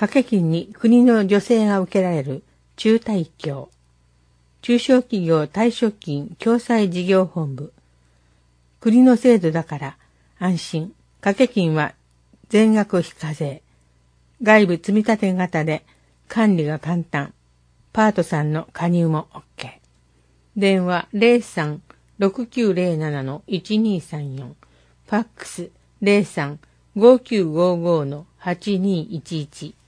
掛け金に国の助成が受けられる中退協。中小企業退職金共済事業本部。国の制度だから安心。掛け金は全額非課税。外部積立型で管理が簡単。パートさんの加入も OK。電話 03-6907-1234。ファックス 03-5955-8211。